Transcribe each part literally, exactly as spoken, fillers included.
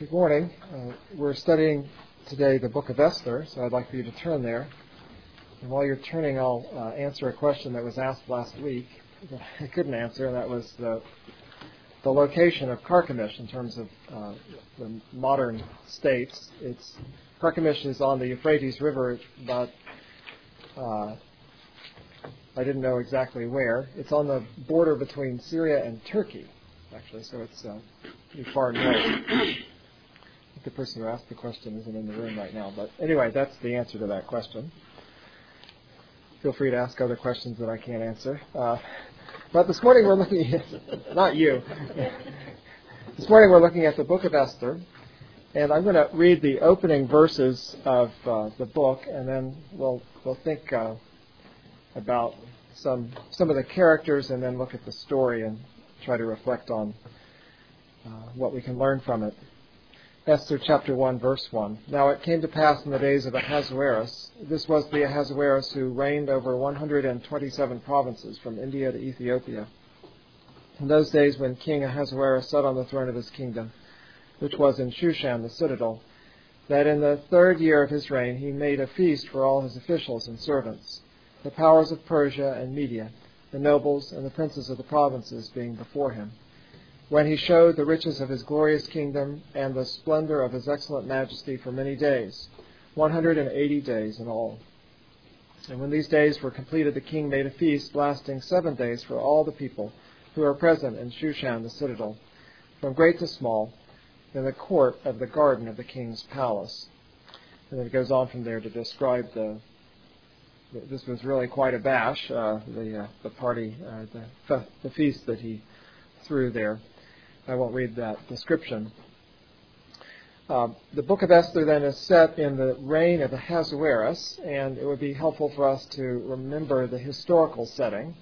Good morning. Uh, we're studying today the book of Esther, so I'd like for you to turn there. And while you're turning, I'll uh, answer a question that was asked last week that I couldn't answer, and that was the, the location of Carchemish in terms of uh, the modern states. It's Carchemish is on the Euphrates River, but uh, I didn't know exactly where. It's on the border between Syria and Turkey, actually, so it's uh, pretty far north. The person who asked the question isn't in the room right now. But anyway, that's the answer to that question. Feel free to ask other questions that I can't answer. Uh, but this morning we're looking at, not you, this morning we're looking at the book of Esther. And I'm going to read the opening verses of uh, the book, and then we'll we'll think uh, about some some of the characters, and then look at the story and try to reflect on uh, what we can learn from it. Esther chapter one, verse one. Now it came to pass in the days of Ahasuerus, this was the Ahasuerus who reigned over one hundred twenty-seven provinces from India to Ethiopia. In those days when King Ahasuerus sat on the throne of his kingdom, which was in Shushan the citadel, that in the third year of his reign he made a feast for all his officials and servants, the powers of Persia and Media, the nobles and the princes of the provinces being before him, when he showed the riches of his glorious kingdom and the splendor of his excellent majesty for many days, one hundred eighty days in all. And when these days were completed, the king made a feast lasting seven days for all the people who were present in Shushan the citadel, from great to small, in the court of the garden of the king's palace. And then it goes on from there to describe the, this was really quite a bash, uh, the uh, the party, uh, the, fe- the feast that he threw there. I won't read that description. Uh, the book of Esther then is set in the reign of Ahasuerus, and it would be helpful for us to remember the historical setting,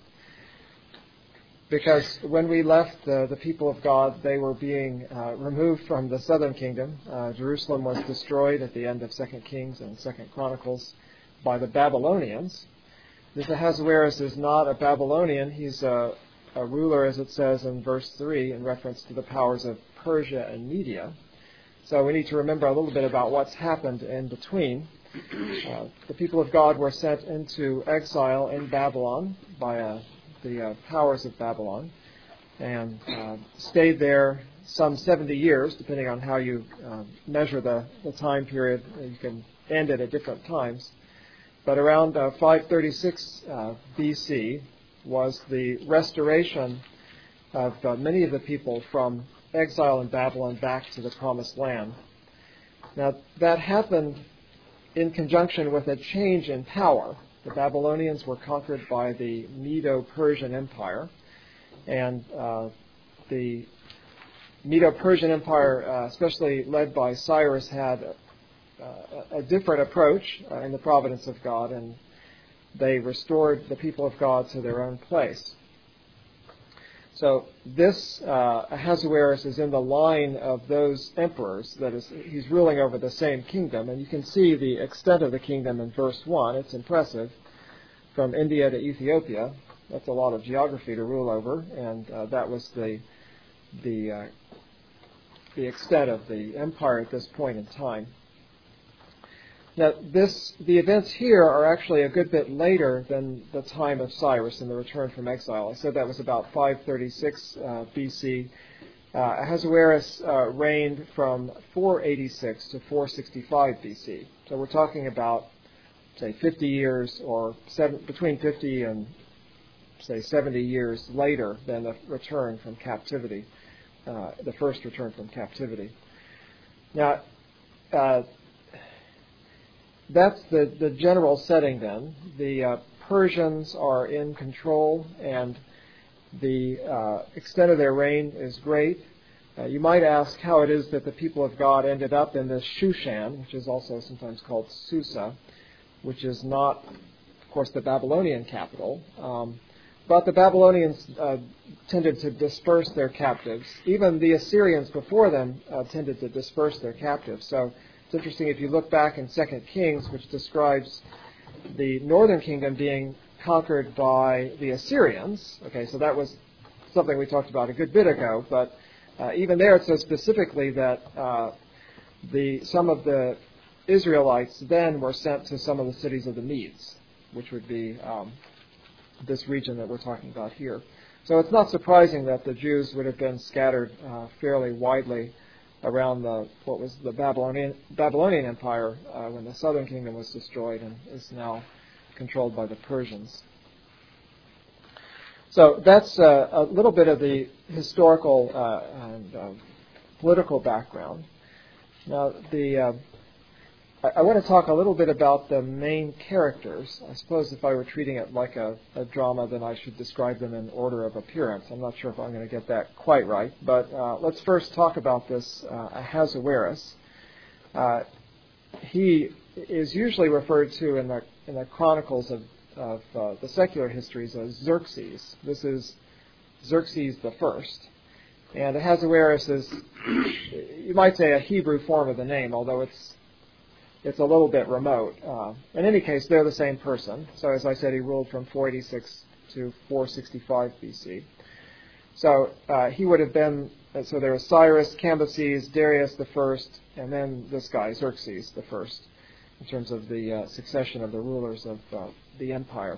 because when we left the, the people of God, they were being uh, removed from the southern kingdom. Uh, Jerusalem was destroyed at the end of Second Kings and Second Chronicles by the Babylonians. This Ahasuerus is not a Babylonian. He's a a ruler, as it says in verse three, in reference to the powers of Persia and Media. So we need to remember a little bit about what's happened in between. Uh, the people of God were sent into exile in Babylon by uh, the uh, powers of Babylon, and uh, stayed there some seventy years, depending on how you uh, measure the, the time period. You can end it at different times. But around uh, five thirty-six uh, B C, was the restoration of uh, many of the people from exile in Babylon back to the Promised Land. Now, that happened in conjunction with a change in power. The Babylonians were conquered by the Medo-Persian Empire, and uh, the Medo-Persian Empire, uh, especially led by Cyrus, had uh, a different approach uh, in the providence of God, and they restored the people of God to their own place. So this uh, Ahasuerus is in the line of those emperors. That is, he's ruling over the same kingdom, and you can see the extent of the kingdom in verse one. It's impressive. From India to Ethiopia, that's a lot of geography to rule over, and uh, that was the the uh, the extent of the empire at this point in time. Now, this, the events here are actually a good bit later than the time of Cyrus and the return from exile. I said that was about five thirty-six uh, B C. Uh, Ahasuerus uh, reigned from four eighty-six to four sixty-five B C. So we're talking about, say, fifty years, or seven, between fifty and, say, seventy years later than the return from captivity, uh, the first return from captivity. Now, uh, That's the, the general setting then. The uh, Persians are in control, and the uh, extent of their reign is great. Uh, you might ask how it is that the people of God ended up in this Shushan, which is also sometimes called Susa, which is not, of course, the Babylonian capital. Um, but the Babylonians uh, tended to disperse their captives. Even the Assyrians before them uh, tended to disperse their captives. So it's interesting if you look back in Second Kings, which describes the northern kingdom being conquered by the Assyrians. Okay, so that was something we talked about a good bit ago, but uh, even there it says specifically that uh, the some of the Israelites then were sent to some of the cities of the Medes, which would be um, this region that we're talking about here. So it's not surprising that the Jews would have been scattered uh, fairly widely around the what was the Babylonian Babylonian Empire uh, when the southern kingdom was destroyed and is now controlled by the Persians. So that's uh, a little bit of the historical uh, and uh, political background. Now, the uh, I, I want to talk a little bit about the main characters. I suppose if I were treating it like a, a drama, then I should describe them in order of appearance. I'm not sure if I'm going to get that quite right, but uh, let's first talk about this uh, Ahasuerus. Uh, he is usually referred to in the in the chronicles of of uh, the secular histories as Xerxes. This is Xerxes the First. And Ahasuerus is, you might say, a Hebrew form of the name, although it's it's a little bit remote. Uh, in any case, they're the same person. So as I said, he ruled from four eighty-six to four sixty-five B C. So uh, he would have been, so there was Cyrus, Cambyses, Darius the First, and then this guy, Xerxes the First, in terms of the uh, succession of the rulers of uh, the empire.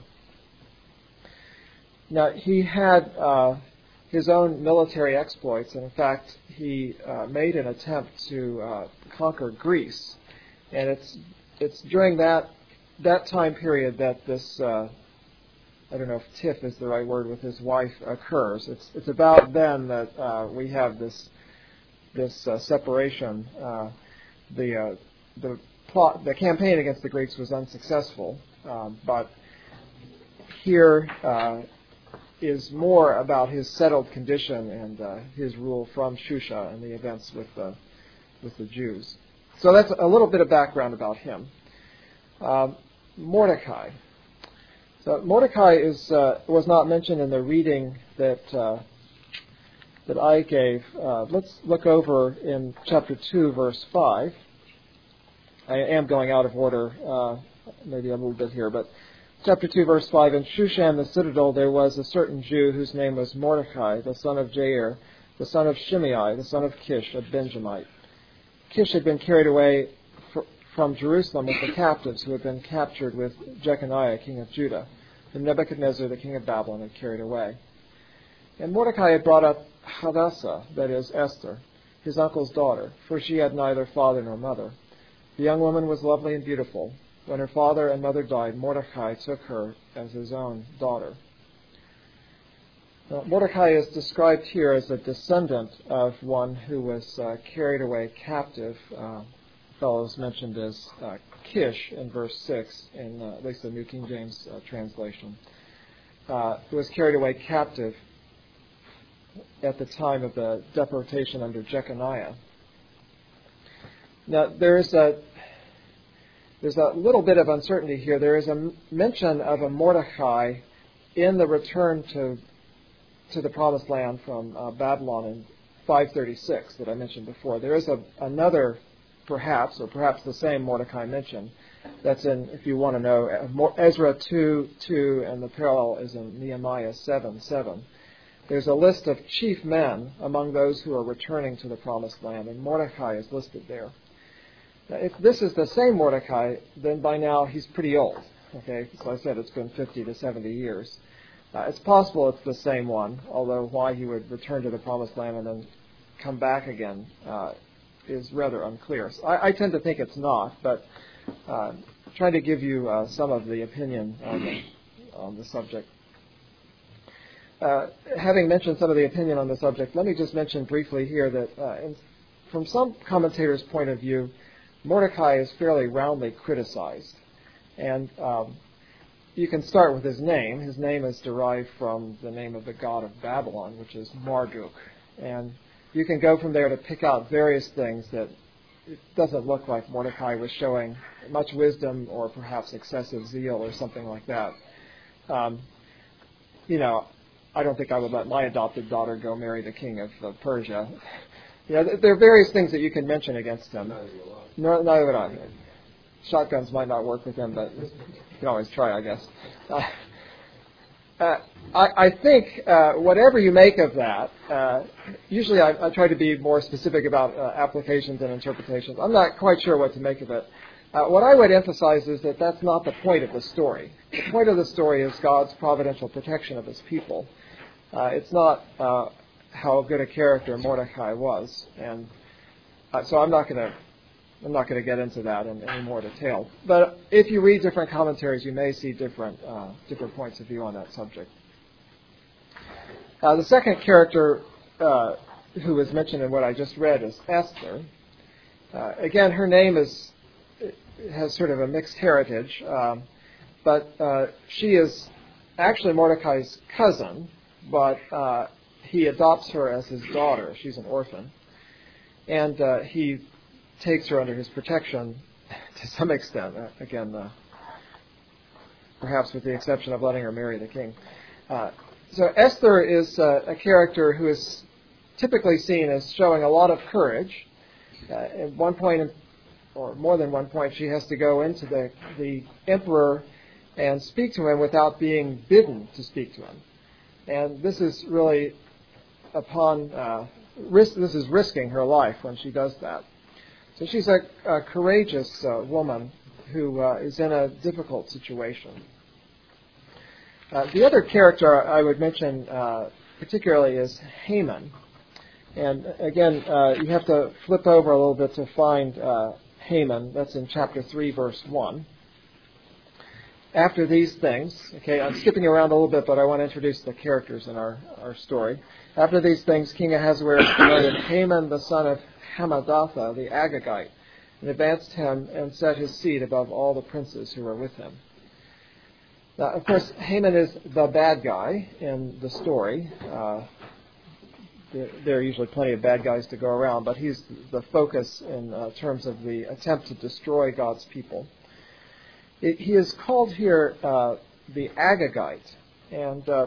Now, he had uh, his own military exploits, and in fact, he uh, made an attempt to uh, conquer Greece. And it's it's during that that time period that this, uh, I don't know if tiff is the right word, with his wife occurs. It's it's about then that uh, we have this this uh, separation. Uh, the uh, the plot, the campaign against the Greeks was unsuccessful, um, but here uh, is more about his settled condition and uh, his rule from Shusha and the events with the with the Jews. So that's a little bit of background about him. Um, Mordecai. So Mordecai is uh, was not mentioned in the reading that uh, that I gave. Uh, let's look over in chapter two, verse five. I am going out of order, uh, maybe a little bit here, but chapter two, verse five, in Shushan the citadel there was a certain Jew whose name was Mordecai, the son of Jair, the son of Shimei, the son of Kish, a Benjamite. Kish had been carried away fr- from Jerusalem with the captives who had been captured with Jeconiah, king of Judah, whom Nebuchadnezzar, the king of Babylon, had carried away. And Mordecai had brought up Hadassah, that is, Esther, his uncle's daughter, for she had neither father nor mother. The young woman was lovely and beautiful. When her father and mother died, Mordecai took her as his own daughter. Now, Mordecai is described here as a descendant of one who was uh, carried away captive. Uh, fellow is mentioned as uh, Kish in verse six, in uh, at least the New King James uh, translation, uh, who was carried away captive at the time of the deportation under Jeconiah. Now, there's a there's a little bit of uncertainty here. There is a mention of a Mordecai in the return to to the Promised Land from uh, Babylon in five thirty-six that I mentioned before. There is a, another, perhaps, or perhaps the same Mordecai mentioned. That's in, if you want to know, Ezra two two, and the parallel is in Nehemiah seven seven. There's a list of chief men among those who are returning to the Promised Land, and Mordecai is listed there. Now, if this is the same Mordecai, then by now he's pretty old. Okay, as I said, it's been fifty to seventy years. Uh, it's possible it's the same one, although why he would return to the Promised Land and then come back again uh, is rather unclear. So I, I tend to think it's not, but uh, trying to give you uh, some of the opinion on the, on the subject. Uh, having mentioned some of the opinion on the subject, let me just mention briefly here that uh, in, from some commentators' point of view, Mordecai is fairly roundly criticized. And um, you can start with his name. His name is derived from the name of the god of Babylon, which is Marduk. And you can go from there to pick out various things that it doesn't look like Mordecai was showing much wisdom or perhaps excessive zeal or something like that. Um, you know, I don't think I would let my adopted daughter go marry the king of uh, Persia. You know, there are various things that you can mention against him. No, neither would I. Shotguns might not work with him, but you can always try, I guess. Uh, uh, I, I think uh, whatever you make of that, uh, usually I, I try to be more specific about uh, applications and interpretations. I'm not quite sure what to make of it. Uh, what I would emphasize is that that's not the point of the story. The point of the story is God's providential protection of his people. Uh, it's not uh, how good a character Mordecai was, and uh, so I'm not going to I'm not going to get into that in any more detail. But if you read different commentaries, you may see different uh, different points of view on that subject. Uh, the second character uh, who is mentioned in what I just read is Esther. Uh, again, her name is has sort of a mixed heritage, um, but uh, she is actually Mordecai's cousin, but uh, he adopts her as his daughter. She's an orphan. And uh, he takes her under his protection to some extent, uh, again, uh, perhaps with the exception of letting her marry the king. Uh, so Esther is uh, a character who is typically seen as showing a lot of courage. Uh, at one point in or more than one point, she has to go into the, the emperor and speak to him without being bidden to speak to him. And this is really upon, uh, risk, this is risking her life when she does that. So she's a, a courageous uh, woman who uh, is in a difficult situation. Uh, the other character I would mention uh, particularly is Haman. And again, uh, you have to flip over a little bit to find uh, Haman. That's in chapter three, verse one. After these things, okay, I'm skipping around a little bit, but I want to introduce the characters in our, our story. After these things, King Ahasuerus promoted Haman, the son of Hammedatha, the Agagite, and advanced him and set his seat above all the princes who were with him. Now, of course, Haman is the bad guy in the story. Uh, There are usually plenty of bad guys to go around, but he's the focus in uh, terms of the attempt to destroy God's people. It, he is called here uh, the Agagite, and uh,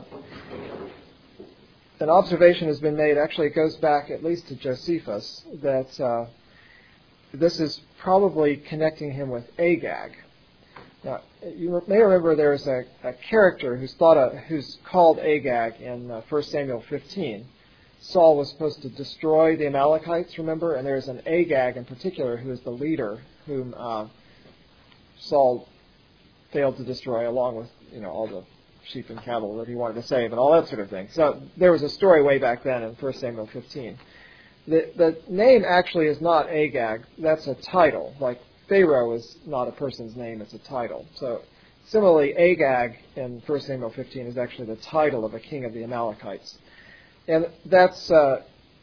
an observation has been made, actually it goes back at least to Josephus, that uh, this is probably connecting him with Agag. Now, you may remember there's a, a character who's thought of, who's called Agag in uh, First Samuel fifteen. Saul was supposed to destroy the Amalekites, remember? And there's an Agag in particular who is the leader whom uh, Saul failed to destroy, along with, you know, all the sheep and cattle that he wanted to save and all that sort of thing. So there was a story way back then in First Samuel fifteen. The, the name actually is not Agag. That's a title. Like Pharaoh is not a person's name, it's a title. So similarly, Agag in First Samuel fifteen is actually the title of a king of the Amalekites. And that's uh,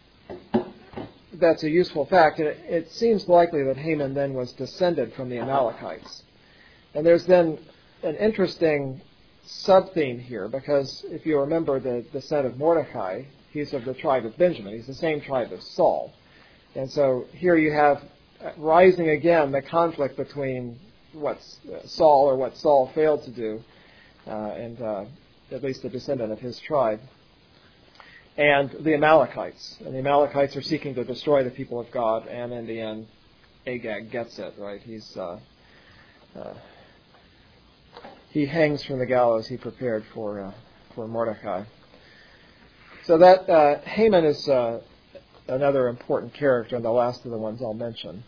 that's a useful fact. It, it seems likely that Haman then was descended from the Amalekites. And there's then an interesting sub-theme here, because if you remember the descent of Mordecai, he's of the tribe of Benjamin. He's the same tribe as Saul. And so here you have rising again the conflict between what Saul or what Saul failed to do, uh, and uh, at least a descendant of his tribe, and the Amalekites. And the Amalekites are seeking to destroy the people of God, and in the end, Agag gets it, right? He's uh, uh, he hangs from the gallows he prepared for uh, for Mordecai. So that uh, Haman is uh, another important character, and the last of the ones I'll mention.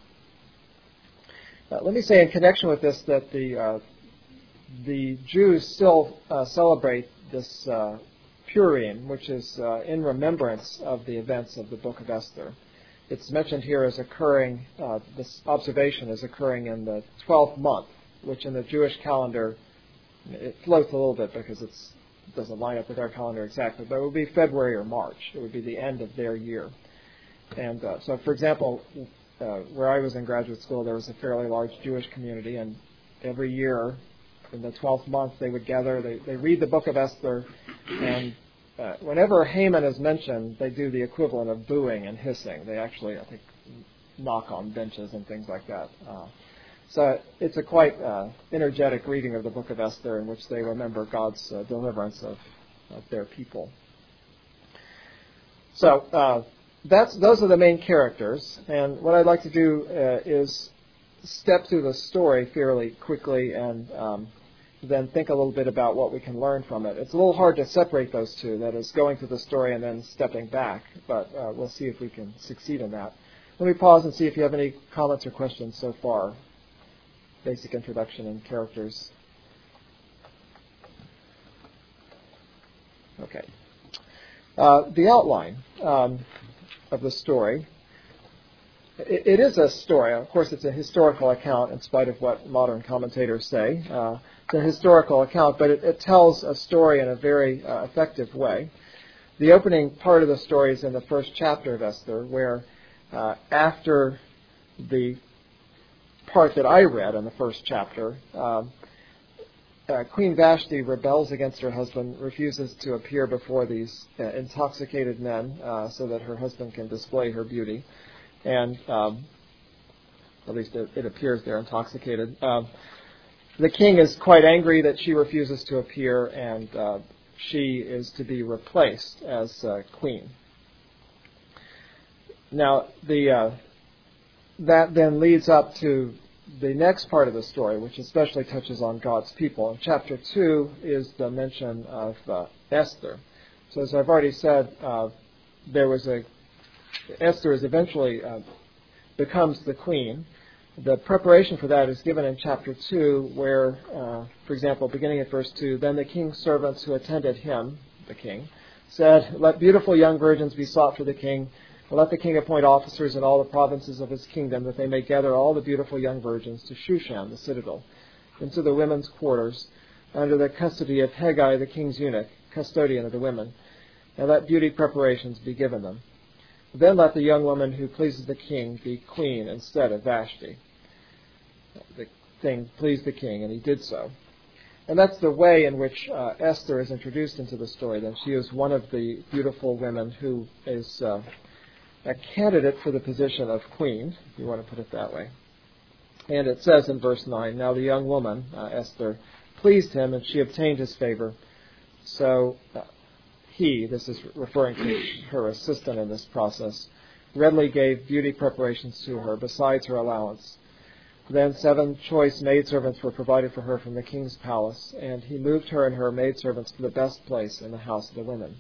Uh, let me say in connection with this that the uh, the Jews still uh, celebrate this uh, Purim, which is uh, in remembrance of the events of the Book of Esther. It's mentioned here as occurring, uh, this observation is occurring in the twelfth month, which in the Jewish calendar, it floats a little bit because it's, it doesn't line up with our calendar exactly, but it would be February or March. It would be the end of their year. And uh, so, for example, uh, where I was in graduate school, there was a fairly large Jewish community, and every year in the twelfth month they would gather, they, they read the Book of Esther, and Uh, whenever Haman is mentioned, they do the equivalent of booing and hissing. They actually, I think, knock on benches and things like that. Uh, so it's a quite uh, energetic reading of the Book of Esther in which they remember God's uh, deliverance of, of their people. So uh, that's those are the main characters. And what I'd like to do uh, is step through the story fairly quickly and um, then think a little bit about what we can learn from it. It's a little hard to separate those two, that is, going through the story and then stepping back, but uh, we'll see if we can succeed in that. Let me pause and see if you have any comments or questions so far. Basic introduction and characters. Okay. Uh, the outline um, of the story. It, it is a story. Of course, it's a historical account, in spite of what modern commentators say. Uh, it's a historical account, but it, it tells a story in a very uh, effective way. The opening part of the story is in the first chapter of Esther, where uh, after the part that I read in the first chapter, um, Uh, Queen Vashti rebels against her husband, refuses to appear before these uh, intoxicated men uh, so that her husband can display her beauty. And um, at least it, it appears they're intoxicated. Um, the king is quite angry that she refuses to appear, and uh, she is to be replaced as uh, queen. Now, the uh, that then leads up to the next part of the story, which especially touches on God's people. And chapter two is the mention of uh, Esther. So as I've already said, uh, there was a Esther is eventually uh, becomes the queen. The preparation for that is given in chapter two, where, uh, for example, beginning at verse two, then the king's servants who attended him, the king, said, "Let beautiful young virgins be sought for the king. Let the king appoint officers in all the provinces of his kingdom, that they may gather all the beautiful young virgins to Shushan, the citadel, into the women's quarters, under the custody of Hegai, the king's eunuch, custodian of the women. And let beauty preparations be given them. Then let the young woman who pleases the king be queen instead of Vashti." The thing pleased the king, and he did so. And that's the way in which uh, Esther is introduced into the story. Then she is one of the beautiful women who is Uh, a candidate for the position of queen, if you want to put it that way. And it says in verse nine, "Now the young woman, uh, Esther, pleased him, and she obtained his favor. So uh, he," this is referring to her assistant in this process, "readily gave beauty preparations to her, besides her allowance. Then seven choice maidservants were provided for her from the king's palace, and he moved her and her maidservants to the best place in the house of the women."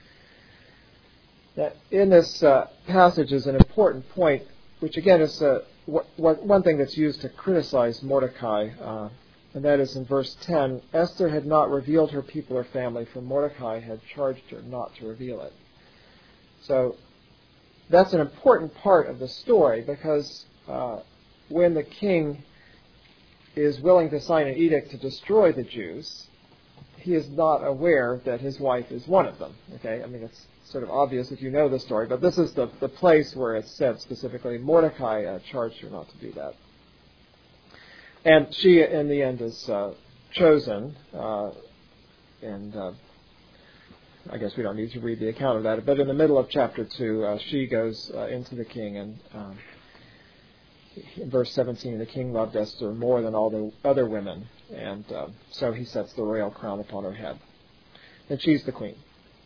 Now, in this uh, passage is an important point, which again is uh, what, what, one thing that's used to criticize Mordecai, uh, and that is in verse ten, "Esther had not revealed her people or family, for Mordecai had charged her not to reveal it." So that's an important part of the story, because uh, when the king is willing to sign an edict to destroy the Jews, he is not aware that his wife is one of them. Okay, I mean, it's sort of obvious if you know the story, but this is the, the place where it's said specifically, Mordecai uh, charged her not to do that. And she, in the end, is uh, chosen, uh, and uh, I guess we don't need to read the account of that, but in the middle of chapter two, uh, she goes uh, into the king, and um, in verse seventeen, the king loved Esther more than all the other women, and uh, so he sets the royal crown upon her head. And she's the queen.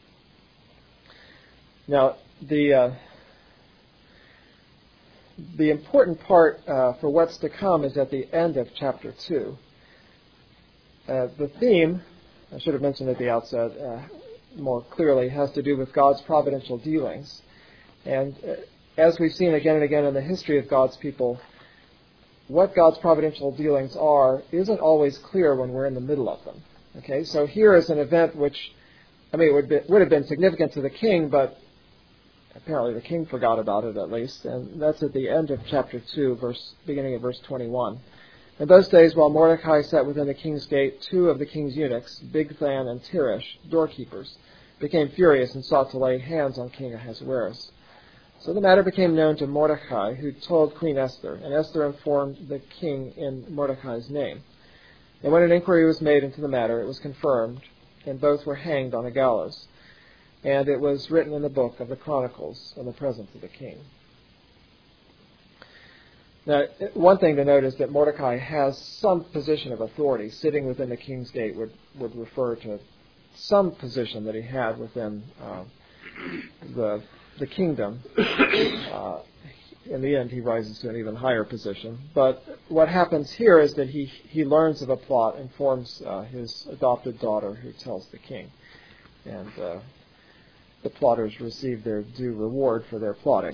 Now, the uh, the important part uh, for what's to come is at the end of chapter two. Uh, the theme, I should have mentioned at the outset uh, more clearly, has to do with God's providential dealings. And uh, as we've seen again and again in the history of God's people, what God's providential dealings are isn't always clear when we're in the middle of them. Okay, so here is an event which, I mean, it would, be, would have been significant to the king, but apparently the king forgot about it at least, and that's at the end of chapter two, verse, beginning of verse twenty-one. "In those days, while Mordecai sat within the king's gate, two of the king's eunuchs, Bigthan and Teresh, doorkeepers, became furious and sought to lay hands on King Ahasuerus. So the matter became known to Mordecai, who told Queen Esther, and Esther informed the king in Mordecai's name. And when an inquiry was made into the matter, it was confirmed, and both were hanged on a gallows. And it was written in the book of the Chronicles in the presence of the king." Now, one thing to note is that Mordecai has some position of authority. Sitting within the king's gate would, would refer to some position that he had within uh, the the kingdom. Uh, in the end, he rises to an even higher position. But what happens here is that he, he learns of a plot, informs uh, his adopted daughter, who tells the king. And uh, the plotters receive their due reward for their plotting.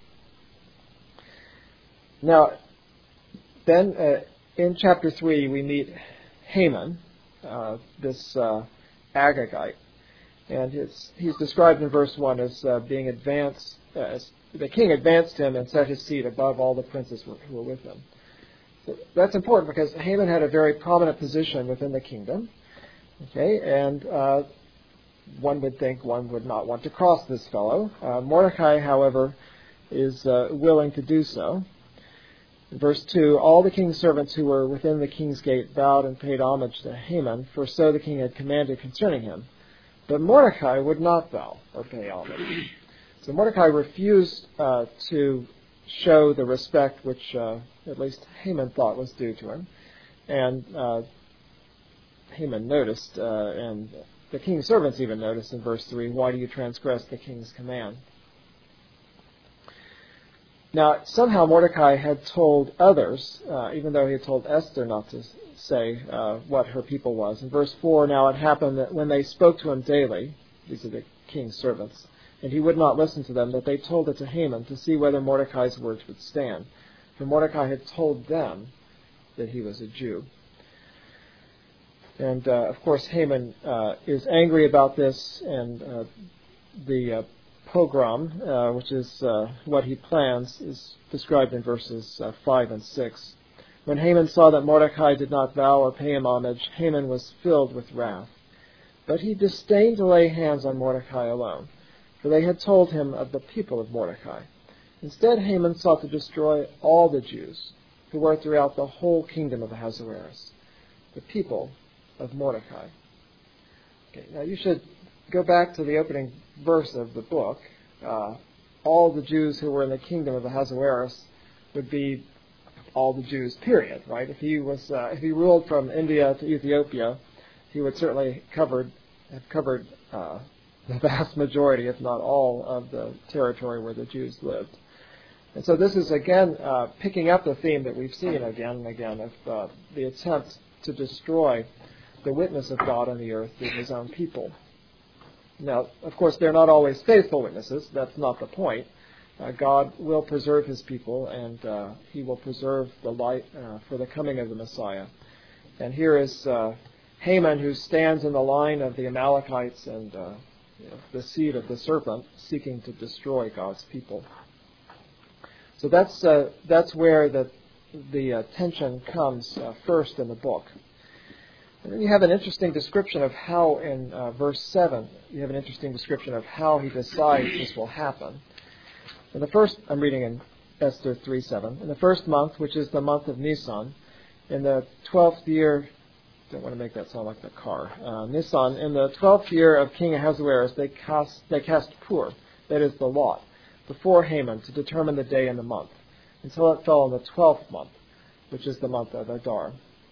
Now, then uh, in chapter three, we meet Haman, uh, this uh, Agagite. And his, he's described in verse one as uh, being advanced, uh, as the king advanced him and set his seat above all the princes who were with him. So that's important because Haman had a very prominent position within the kingdom. Okay, and uh, one would think one would not want to cross this fellow. Uh, Mordecai, however, is uh, willing to do so. In verse two, all the king's servants who were within the king's gate bowed and paid homage to Haman, for so the king had commanded concerning him. But Mordecai would not bow or pay homage. So Mordecai refused uh, to show the respect which uh, at least Haman thought was due to him. And uh, Haman noticed, uh, and the king's servants even noticed in verse three, why do you transgress the king's command? Now, somehow Mordecai had told others, uh, even though he had told Esther not to say uh, what her people was. In verse four, now it happened that when they spoke to him daily, these are the king's servants, and he would not listen to them, that they told it to Haman to see whether Mordecai's words would stand. For Mordecai had told them that he was a Jew. And, uh, of course, Haman uh, is angry about this, and uh, the uh, pogrom, uh, which is uh, what he plans, is described in verses uh, five and six. When Haman saw that Mordecai did not bow or pay him homage, Haman was filled with wrath. But he disdained to lay hands on Mordecai alone, for they had told him of the people of Mordecai. Instead, Haman sought to destroy all the Jews who were throughout the whole kingdom of Ahasuerus, the people of Mordecai. Okay, now you should go back to the opening verse of the book. Uh, all the Jews who were in the kingdom of Ahasuerus would be all the Jews, period, right? If he was, uh, if he ruled from India to Ethiopia, he would certainly covered, have covered uh, the vast majority, if not all, of the territory where the Jews lived. And so this is, again, uh, picking up the theme that we've seen again and again of uh, the attempt to destroy the witness of God on the earth through his own people. Now, of course, they're not always faithful witnesses. That's not the point. Uh, God will preserve his people, and uh, he will preserve the light uh, for the coming of the Messiah. And here is uh, Haman, who stands in the line of the Amalekites and uh, you know, the seed of the serpent, seeking to destroy God's people. So that's uh, that's where the the uh, tension comes uh, first in the book. And then you have an interesting description of how, in uh, verse seven, you have an interesting description of how he decides this will happen. In the first, I'm reading in Esther three seven. In the first month, which is the month of Nisan, in the twelfth year, don't want to make that sound like the car. Uh, Nisan, in the twelfth year of King Ahasuerus, they cast they cast pur, that is the lot, before Haman to determine the day and the month, until it fell in the twelfth month, which is the month of Adar.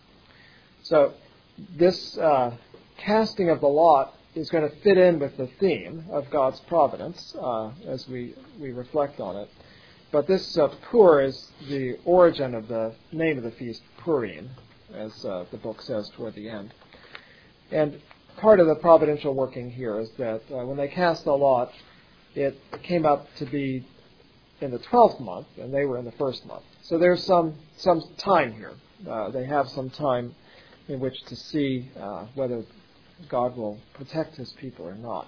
So this uh, casting of the lot is going to fit in with the theme of God's providence uh, as we, we reflect on it. But this uh, Pur is the origin of the name of the feast, Purim, as uh, the book says toward the end. And part of the providential working here is that uh, when they cast the lot, it came up to be in the twelfth month, and they were in the first month. So there's some, some time here. Uh, they have some time in which to see uh, whether God will protect his people or not.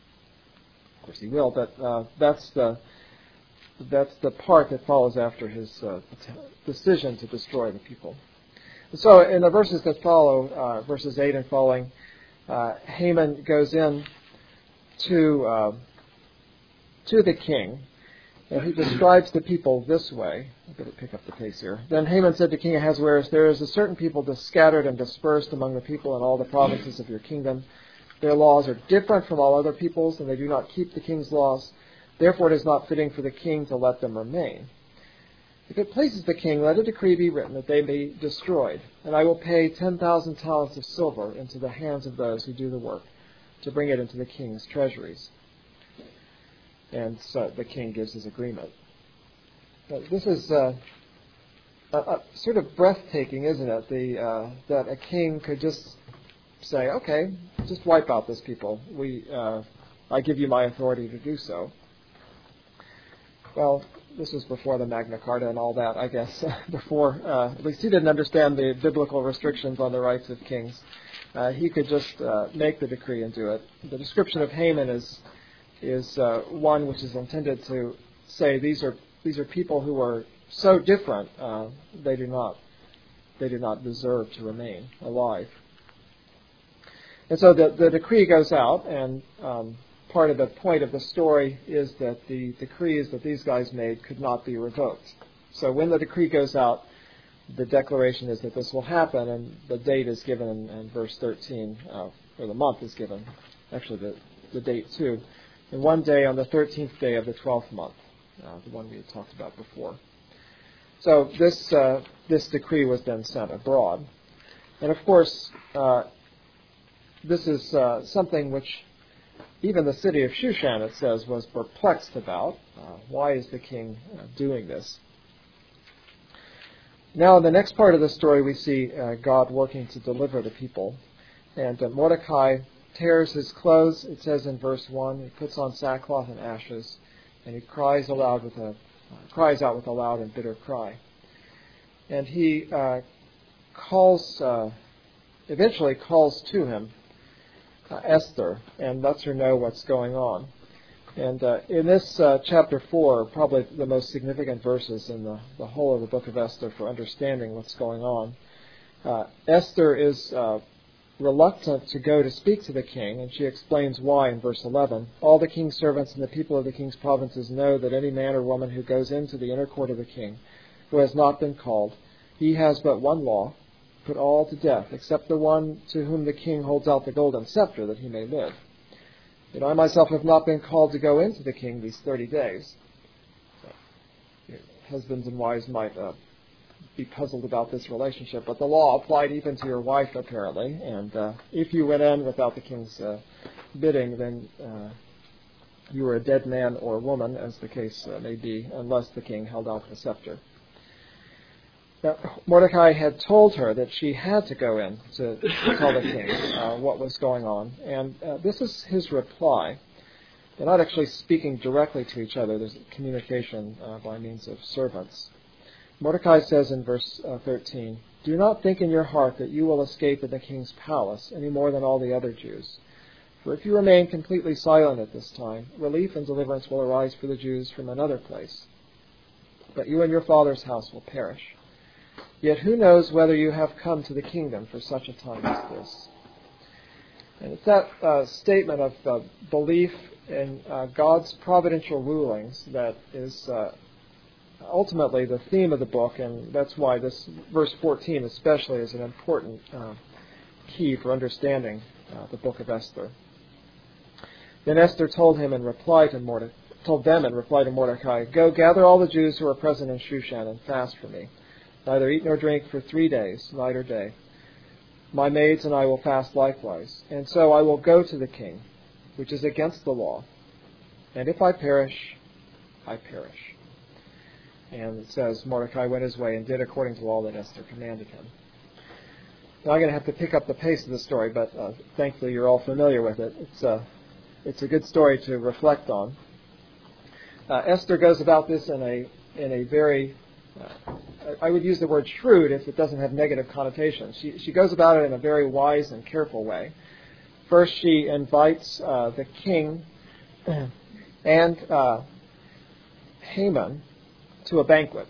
Of course he will, but uh, that's the that's the part that follows after his uh, decision to destroy the people. And so in the verses that follow, uh, verses eight and following, uh, Haman goes in to uh, to the king, and he describes the people this way. I'm going to pick up the pace here. Then Haman said to King Ahasuerus, there is a certain people scattered and dispersed among the people in all the provinces of your kingdom. Their laws are different from all other people's, and they do not keep the king's laws. Therefore it is not fitting for the king to let them remain. If it pleases the king, let a decree be written that they be destroyed, and I will pay ten thousand talents of silver into the hands of those who do the work, to bring it into the king's treasuries. And so the king gives his agreement. But this is uh, uh, uh, sort of breathtaking, isn't it? The uh, that a king could just say, "Okay, just wipe out this people. We, uh, I give you my authority to do so." Well, this was before the Magna Carta and all that, I guess. before, uh, at least he didn't understand the biblical restrictions on the rights of kings. Uh, he could just uh, make the decree and do it. The description of Haman is is uh, one which is intended to say these are these are people who are so different uh, they do not they do not deserve to remain alive. And so the the decree goes out, and um, part of the point of the story is that the decrees that these guys made could not be revoked. So when the decree goes out, the declaration is that this will happen, and the date is given in, in verse thirteen, uh, or the month is given, actually the, the date too. And one day on the thirteenth day of the twelfth month, uh, the one we had talked about before. So this uh, this decree was then sent abroad. And of course, uh, this is uh, something which even the city of Shushan, it says, was perplexed about. Uh, why is the king uh, doing this? Now, in the next part of the story, we see uh, God working to deliver the people. And uh, Mordecai tears his clothes, it says in verse one. He puts on sackcloth and ashes, and he cries aloud with a uh, cries out with a loud and bitter cry. And he uh, calls, uh, eventually calls to him uh, Esther, and lets her know what's going on. And uh, in this uh, chapter four, probably the most significant verses in the, the whole of the book of Esther for understanding what's going on, uh, Esther is uh, reluctant to go to speak to the king, and she explains why in verse eleven. All the king's servants and the people of the king's provinces know that any man or woman who goes into the inner court of the king, who has not been called, he has but one law, put all to death, except the one to whom the king holds out the golden scepter, that he may live. Yet I myself have not been called to go into the king these thirty days. So, husbands and wives might uh, be puzzled about this relationship, but the law applied even to your wife, apparently. And uh, if you went in without the king's uh, bidding, then uh, you were a dead man or woman, as the case uh, may be, unless the king held out the scepter. Now, Mordecai had told her that she had to go in to, to tell the king uh, what was going on. And uh, this is his reply. They're not actually speaking directly to each other. There's communication uh, by means of servants. Mordecai says in verse uh, thirteen, "Do not think in your heart that you will escape in the king's palace any more than all the other Jews. For if you remain completely silent at this time, relief and deliverance will arise for the Jews from another place. But you and your father's house will perish. Yet who knows whether you have come to the kingdom for such a time as this?" And it's that uh, statement of uh, belief in uh, God's providential rulings that is uh, ultimately the theme of the book, and that's why this verse fourteen especially is an important uh, key for understanding uh, the book of Esther. Then Esther told him in reply to Mordecai, told them in reply to Mordecai, "Go gather all the Jews who are present in Shushan and fast for me. Neither eat nor drink for three days, night or day. My maids and I will fast likewise. And so I will go to the king, which is against the law. And if I perish, I perish." And it says, Mordecai went his way and did according to all that Esther commanded him. Now I'm going to have to pick up the pace of the story, but uh, thankfully you're all familiar with it. It's a, it's a good story to reflect on. Uh, Esther goes about this in a in a very Uh, I would use the word shrewd if it doesn't have negative connotations. She, she goes about it in a very wise and careful way. First, she invites uh, the king and uh, Haman to a banquet.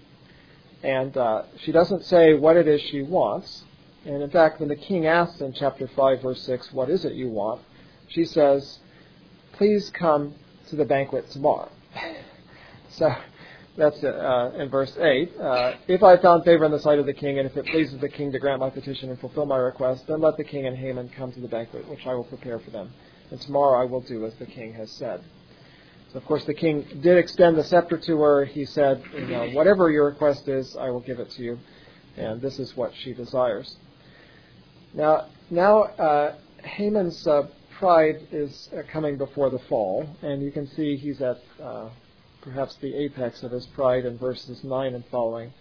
And uh, she doesn't say what it is she wants. And in fact, when the king asks in chapter five, verse six, "What is it you want?" she says, "Please come to the banquet tomorrow." So that's uh, in verse eight. Uh, "If I have found favor in the sight of the king, and if it pleases the king to grant my petition and fulfill my request, then let the king and Haman come to the banquet, which I will prepare for them. And tomorrow I will do as the king has said." So, of course, the king did extend the scepter to her. He said, you know, "Whatever your request is, I will give it to you." And this is what she desires. Now, now uh, Haman's uh, pride is uh, coming before the fall, and you can see he's at Uh, perhaps the apex of his pride in verses nine and following.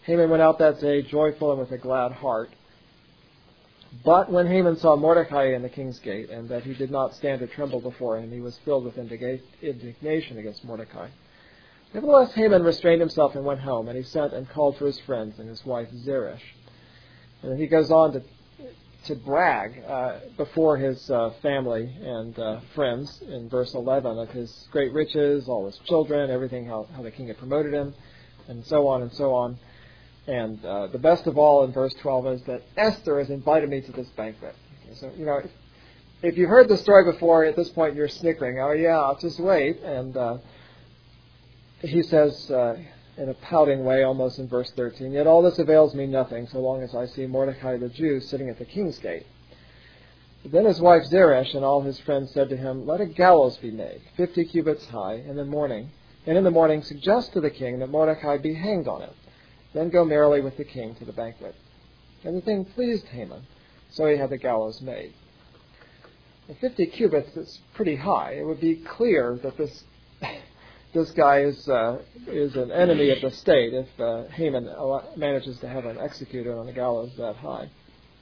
Haman went out that day joyful and with a glad heart. But when Haman saw Mordecai in the king's gate, and that he did not stand to tremble before him, he was filled with indignation against Mordecai. Nevertheless, Haman restrained himself and went home, and he sent and called for his friends and his wife Zeresh. And then he goes on to to brag uh, before his uh, family and uh, friends in verse eleven of his great riches, all his children, everything, how, how the king had promoted him, and so on and so on. And uh, the best of all in verse twelve is that Esther has invited me to this banquet. So, you know, if, if you heard the story before, at this point you're snickering. Oh, yeah, I'll just wait. And uh, he says uh, in a pouting way, almost in verse thirteen, yet all this avails me nothing so long as I see Mordecai the Jew sitting at the king's gate. Then his wife Zeresh and all his friends said to him, let a gallows be made, fifty cubits high, in the morning, and in the morning suggest to the king that Mordecai be hanged on it. Then go merrily with the king to the banquet. And the thing pleased Haman, so he had the gallows made. At fifty cubits is pretty high. It would be clear that this this guy is uh, is an enemy of the state if uh, Haman manages to have him executed on the gallows that high.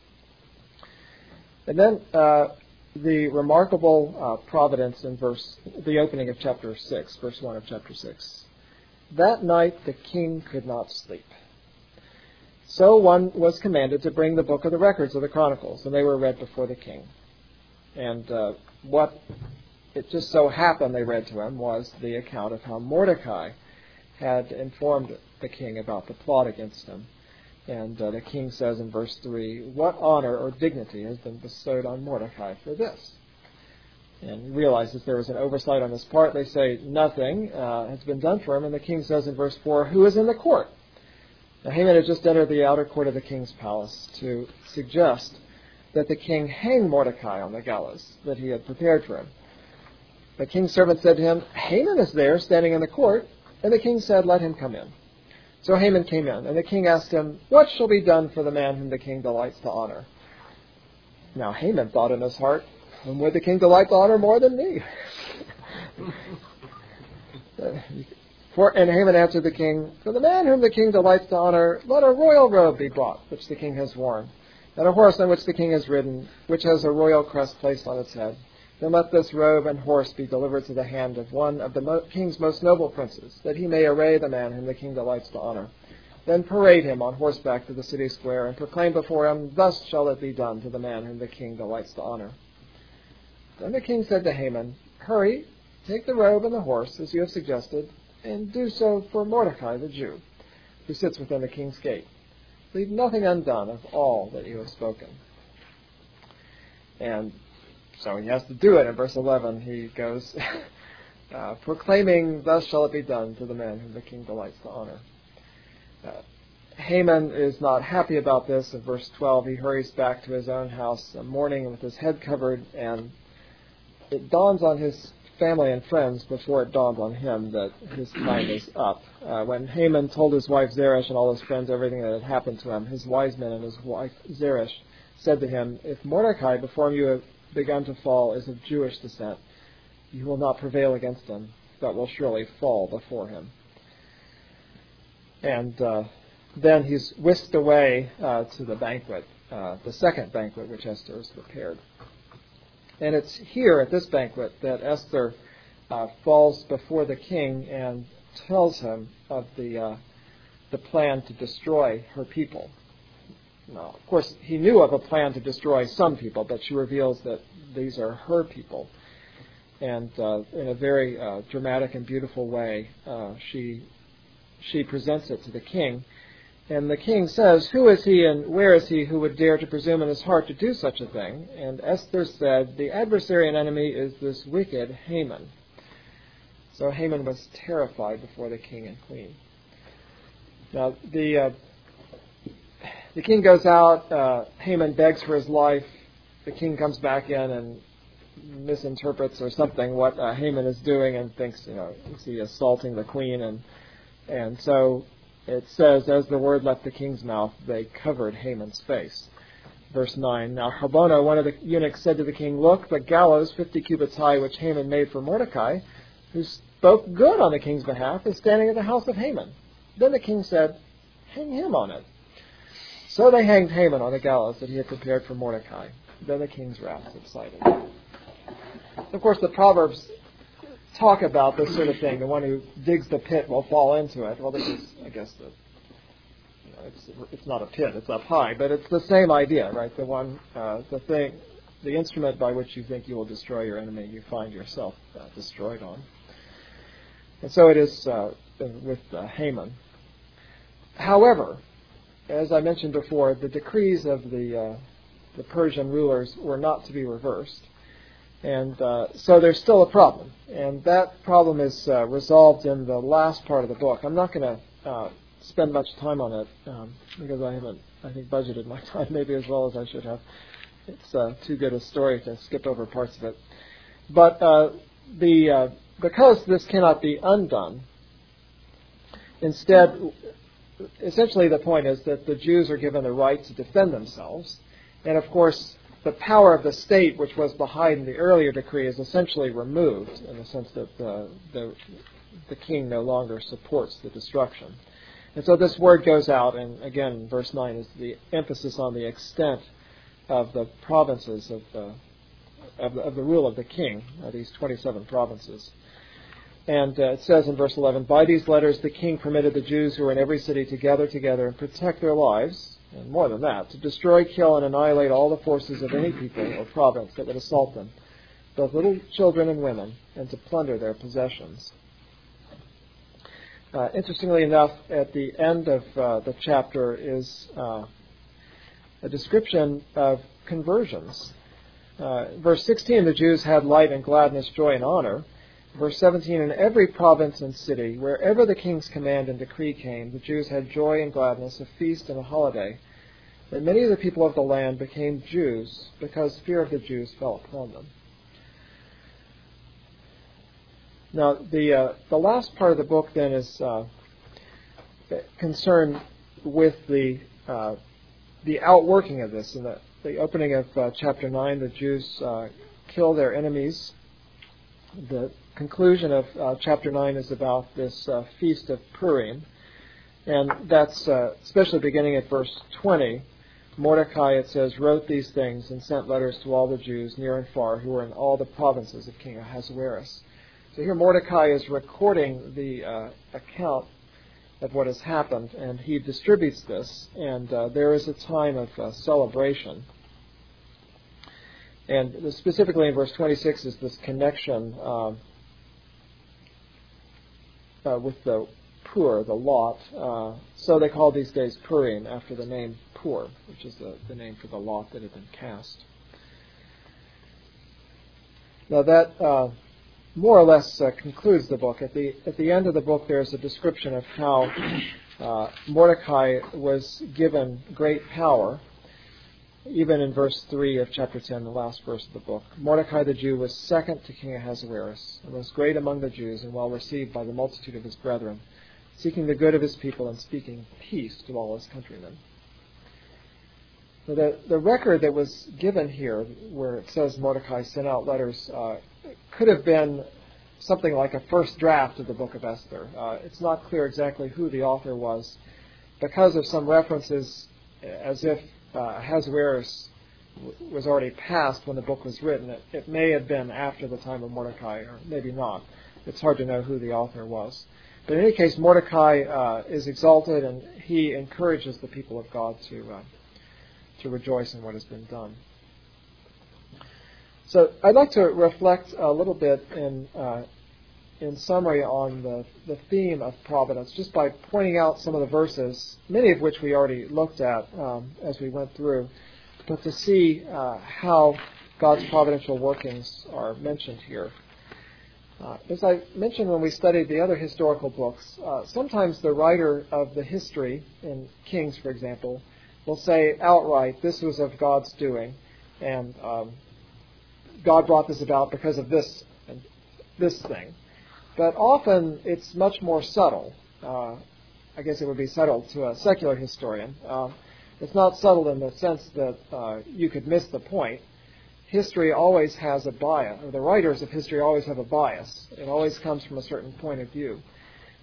And then uh, the remarkable uh, providence in verse the opening of chapter six, verse one of chapter six. That night the king could not sleep. So one was commanded to bring the book of the records of the Chronicles, and they were read before the king. And uh, what it just so happened they read to him was the account of how Mordecai had informed the king about the plot against him. And uh, the king says in verse three, what honor or dignity has been bestowed on Mordecai for this? And realizes there was an oversight on his part. They say nothing uh, has been done for him. And the king says in verse four, who is in the court? Now Haman had just entered the outer court of the king's palace to suggest that the king hang Mordecai on the gallows that he had prepared for him. The king's servant said to him, Haman is there standing in the court. And the king said, let him come in. So Haman came in, and the king asked him, what shall be done for the man whom the king delights to honor? Now Haman thought in his heart, whom would the king delight to honor more than me? For, and Haman answered the king, for the man whom the king delights to honor, let a royal robe be brought, which the king has worn, and a horse on which the king has ridden, which has a royal crest placed on its head. Then let this robe and horse be delivered to the hand of one of the mo- king's most noble princes, that he may array the man whom the king delights to honor. Then parade him on horseback to the city square, and proclaim before him, thus shall it be done to the man whom the king delights to honor. Then the king said to Haman, hurry, take the robe and the horse, as you have suggested, and do so for Mordecai the Jew, who sits within the king's gate. Leave nothing undone of all that you have spoken. And so he has to do it. In verse eleven, he goes, uh, proclaiming, thus shall it be done to the man whom the king delights to honor. Uh, Haman is not happy about this. In verse twelve, he hurries back to his own house, uh, mourning with his head covered, and it dawns on his family and friends before it dawned on him that his time is up. Uh, when Haman told his wife Zeresh and all his friends everything that had happened to him, his wise men and his wife Zeresh said to him, if Mordecai, before whom you have begun to fall, is of Jewish descent, you will not prevail against him, but will surely fall before him. And uh, then he's whisked away uh, to the banquet, uh, the second banquet which Esther has prepared. And it's here at this banquet that Esther uh, falls before the king and tells him of the uh, the plan to destroy her people. Now, of course, he knew of a plan to destroy some people, but she reveals that these are her people. And uh, in a very uh, dramatic and beautiful way, uh, she she presents it to the king. And the king says, who is he and where is he who would dare to presume in his heart to do such a thing? And Esther said, the adversary and enemy is this wicked Haman. So Haman was terrified before the king and queen. Now, the uh, the king goes out. Uh, Haman begs for his life. The king comes back in and misinterprets or something what uh, Haman is doing and thinks, you know, is he assaulting the queen? And and so it says, as the word left the king's mouth, they covered Haman's face. Verse nine, now Harbona, one of the eunuchs, said to the king, look, the gallows fifty cubits high, which Haman made for Mordecai, who spoke good on the king's behalf, is standing at the house of Haman. Then the king said, hang him on it. So they hanged Haman on the gallows that he had prepared for Mordecai. Then the king's wrath subsided. Of course, the Proverbs talk about this sort of thing. The one who digs the pit will fall into it. Well, this is, I guess, the, you know, it's it's not a pit; it's up high, but it's the same idea, right? The one, uh, the thing, the instrument by which you think you will destroy your enemy, you find yourself uh, destroyed on. And so it is uh, with uh, Haman. However, as I mentioned before, the decrees of the uh, the Persian rulers were not to be reversed. And uh, so there's still a problem. And that problem is uh, resolved in the last part of the book. I'm not going to uh, spend much time on it um, because I haven't, I think, budgeted my time maybe as well as I should have. It's uh, too good a story to skip over parts of it. But uh, the uh, because this cannot be undone, instead, essentially the point is that the Jews are given the right to defend themselves. And of course, the power of the state, which was behind the earlier decree, is essentially removed in the sense that the, the, the king no longer supports the destruction. And so this word goes out, and again, verse nine is the emphasis on the extent of the provinces of the, of the, of the rule of the king, uh, these twenty-seven provinces. And uh, it says in verse eleven, by these letters the king permitted the Jews who were in every city to gather together and protect their lives, and more than that, to destroy, kill, and annihilate all the forces of any people or province that would assault them, both little children and women, and to plunder their possessions. Uh, interestingly enough, at the end of uh, the chapter is uh, a description of conversions. Uh, verse sixteen, the Jews had light and gladness, joy and honor. Verse seventeen, in every province and city, wherever the king's command and decree came, the Jews had joy and gladness, a feast and a holiday. And many of the people of the land became Jews because fear of the Jews fell upon them. Now, the uh, the last part of the book then is uh, concerned with the uh, the outworking of this. In the, the opening of uh, chapter nine, the Jews uh, kill their enemies. The conclusion of uh, chapter nine is about this uh, feast of Purim, and that's uh, especially beginning at verse twenty. Mordecai, it says, wrote these things and sent letters to all the Jews near and far who were in all the provinces of King Ahasuerus. So here Mordecai is recording the uh, account of what has happened, and he distributes this, and uh, there is a time of uh, celebration. And specifically in verse twenty-six is this connection uh, uh, with the Pur, the lot. Uh, so they call these days Purim after the name Pur, which is the, the name for the lot that had been cast. Now that uh, more or less uh, concludes the book. At the at the end of the book, there's a description of how uh, Mordecai was given great power. Even in verse three of chapter ten, the last verse of the book, Mordecai the Jew was second to King Ahasuerus, and was great among the Jews, and well received by the multitude of his brethren, seeking the good of his people and speaking peace to all his countrymen. So the, the record that was given here, where it says Mordecai sent out letters, uh, could have been something like a first draft of the book of Esther. Uh, it's not clear exactly who the author was, because of some references as if uh, Ahasuerus w- was already passed when the book was written. It, it may have been after the time of Mordecai, or maybe not. It's hard to know who the author was. But in any case, Mordecai uh, is exalted, and he encourages the people of God to uh, to rejoice in what has been done. So I'd like to reflect a little bit in uh, in summary on the, the theme of providence, just by pointing out some of the verses, many of which we already looked at um, as we went through, but to see uh, how God's providential workings are mentioned here. Uh, as I mentioned when we studied the other historical books, uh, sometimes the writer of the history, in Kings, for example, will say outright, this was of God's doing, and um, God brought this about because of this and this thing. But often it's much more subtle. Uh, I guess it would be subtle to a secular historian. Uh, it's not subtle in the sense that uh, you could miss the point. History always has a bias, or the writers of history always have a bias. It always comes from a certain point of view.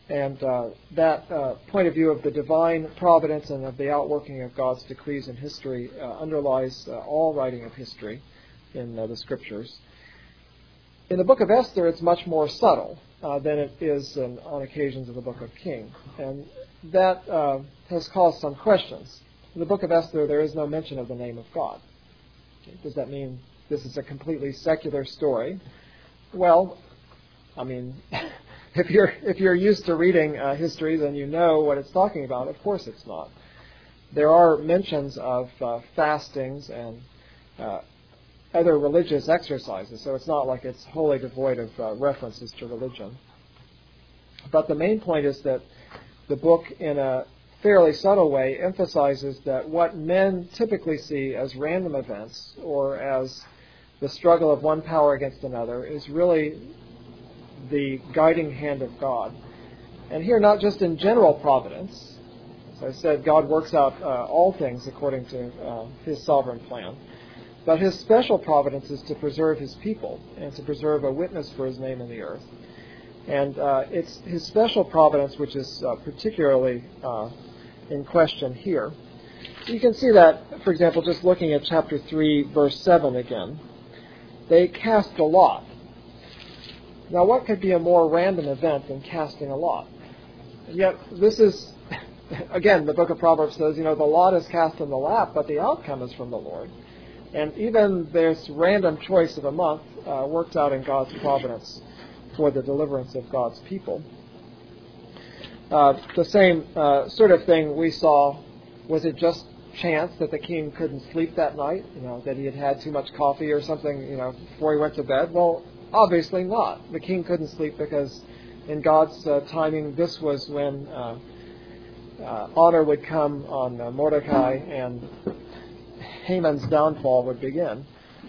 And uh, that uh, point of view of the divine providence and of the outworking of God's decrees in history uh, underlies uh, all writing of history in uh, the Scriptures. In the book of Esther, it's much more subtle uh, than it is in, on occasions of the book of King. And that uh, has caused some questions. In the book of Esther, there is no mention of the name of God. Okay. Does that mean this is a completely secular story? Well, I mean, if you're if you're used to reading uh, history, then you know what it's talking about. Of course it's not. There are mentions of uh, fastings and uh, other religious exercises, so it's not like it's wholly devoid of uh, references to religion. But the main point is that the book, in a fairly subtle way, emphasizes that what men typically see as random events or as the struggle of one power against another is really the guiding hand of God. And here, not just in general providence. As I said, God works out uh, all things according to uh, His sovereign plan. But His special providence is to preserve His people and to preserve a witness for His name in the earth. And uh, it's His special providence which is uh, particularly uh, in question here. So you can see that, for example, just looking at chapter three, verse seven again. They cast a lot. Now, what could be a more random event than casting a lot? And yet, this is, again, the book of Proverbs says, you know, the lot is cast in the lap, but the outcome is from the Lord. And even this random choice of a month uh, works out in God's providence for the deliverance of God's people. Uh, the same uh, sort of thing we saw, was it just chance that the king couldn't sleep that night? You know, that he had had too much coffee or something, you know, before he went to bed? Well, obviously not. The king couldn't sleep because in God's uh, timing, this was when uh, uh, honor would come on uh, Mordecai and Haman's downfall would begin.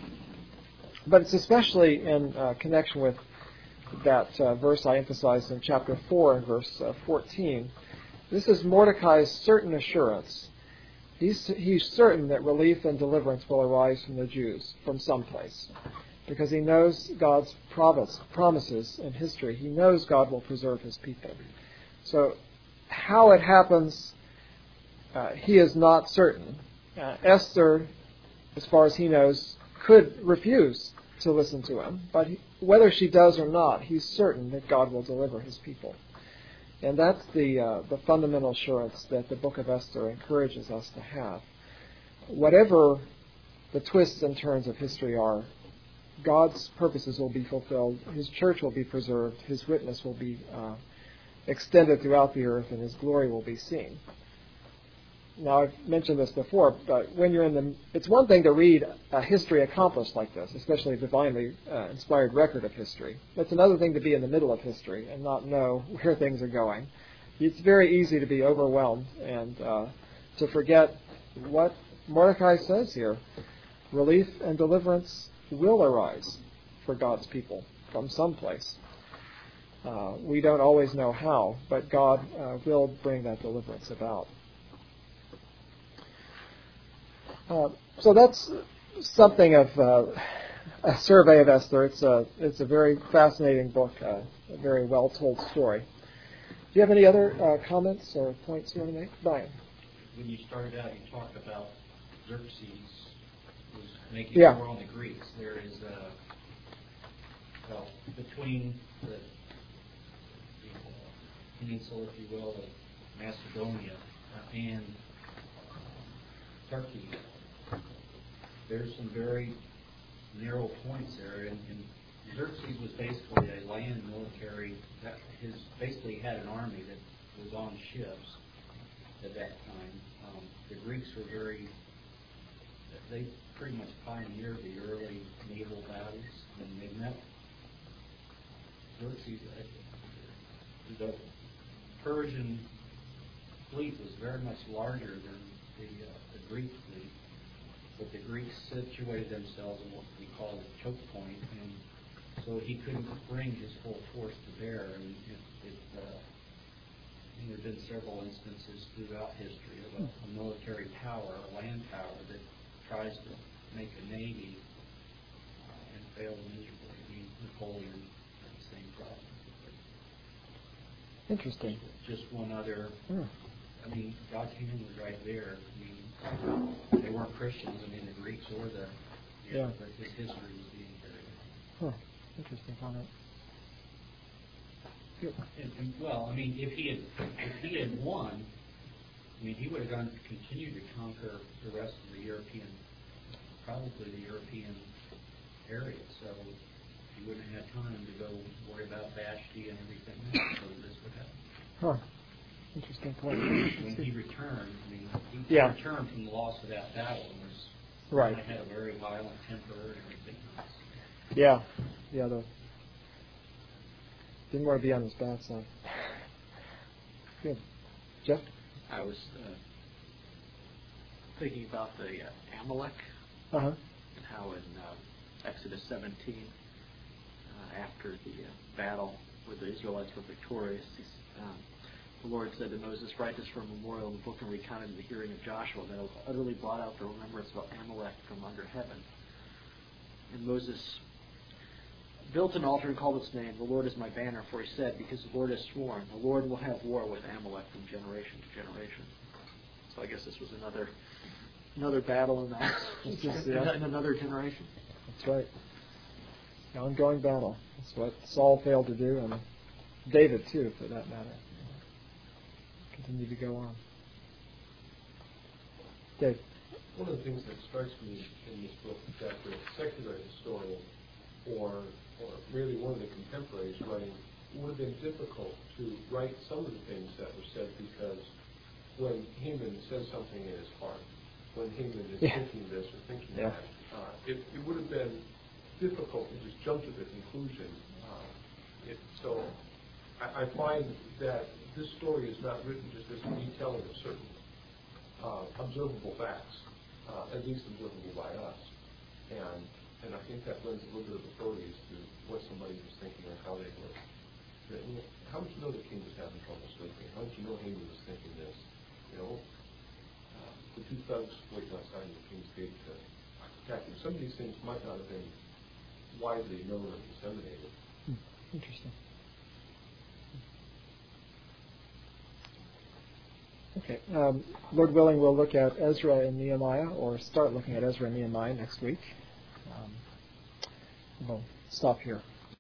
But it's especially in uh, connection with that uh, verse I emphasized in chapter four, verse uh, fourteen. This is Mordecai's certain assurance. He's, he's certain that relief and deliverance will arise from the Jews from someplace, because he knows God's promise, promises in history. He knows God will preserve His people. So how it happens, uh, he is not certain. Uh, Esther, as far as he knows, could refuse to listen to him, but he, whether she does or not, he's certain that God will deliver His people. And that's the uh, the fundamental assurance that the book of Esther encourages us to have. Whatever the twists and turns of history are, God's purposes will be fulfilled, His church will be preserved, His witness will be uh, extended throughout the earth, and His glory will be seen. Now, I've mentioned this before, but when you're in the, it's one thing to read a history accomplished like this, especially a divinely uh, inspired record of history. It's another thing to be in the middle of history and not know where things are going. It's very easy to be overwhelmed and uh, to forget what Mordecai says here. Relief and deliverance will arise for God's people from someplace. Uh, we don't always know how, but God uh, will bring that deliverance about. Uh, so that's something of uh, a survey of Esther. It's a it's a very fascinating book, uh, a very well told story. Do you have any other uh, comments or points you want to make, Brian? When you started out, you talked about Xerxes was making yeah. war on the Greeks. There is uh, well between the, the uh, peninsula, if you will, of Macedonia uh, and Turkey. There's some very narrow points there, and, and Xerxes was basically a land military. That his basically had an army that was on ships at that time. Um, the Greeks were very. They pretty much pioneered the early naval battles, and they met Xerxes. The Persian fleet was very much larger than the, uh, the Greek fleet. But the Greeks situated themselves in what we call a choke point, and so he couldn't bring his full force to bear. And it, it, uh, and there have been several instances throughout history of a, a military power, a land power, that tries to make a navy uh, and fails miserably. I mean, Napoleon had the same problem. Interesting. Just one other. Hmm. I mean, God's hand was right there. I mean, they weren't Christians. I mean, the Greeks or the. You know, Yeah. but his history was being carried. Huh. Interesting comment. Good. And, and, well, I mean, if he had if he had won, I mean, he would have gone continued to conquer the rest of the European, probably the European area. So he wouldn't have had time to go worry about Vashti and everything else. So this would happen. Huh. Interesting point. When he returned, I mean, he Yeah. returned from the loss of that battle and was Right. had a very violent temper and everything else. Yeah. Yeah. The didn't want to be on his bad side. Good. Jeff? I was uh, thinking about the uh, Amalek Uh huh. and how in uh, Exodus seventeen, uh, after the uh, battle where the Israelites were victorious, he's, um, the Lord said to Moses, "Write this for a memorial in the book and recount it in the hearing of Joshua, that it will utterly blot out the remembrance of Amalek from under heaven." And Moses built an altar and called its name, "The Lord is my banner," for he said, "Because the Lord has sworn, the Lord will have war with Amalek from generation to generation." So I guess this was another another battle in that It's just, yeah. in another generation. That's right. The ongoing battle. That's what Saul failed to do, and David too, for that matter. Continue to go on. Dave. One of the things that strikes me in this book is that the secular historian, or or really one of the contemporaries writing, would have been difficult to write some of the things that were said, because when Haman says something in his heart, when Haman is Yeah. thinking this or thinking Yeah. that, uh, it, it would have been difficult to just jump to the conclusion. Uh, it, so I, I find that this story is not written just as a retelling of certain uh, observable facts, uh, at least observable by us. And and I think that lends a little bit of authority as to what somebody was thinking or how they were. That, you know, how did you know the king was having trouble sleeping? How did you know Haman was thinking this? You know, uh, the two thugs waiting outside the king's gate to attack him. Some of these things might not have been widely known or disseminated. Hmm. Interesting. Okay. Um, Lord willing, we'll look at Ezra and Nehemiah, or start looking at Ezra and Nehemiah next week. Um, we'll stop here.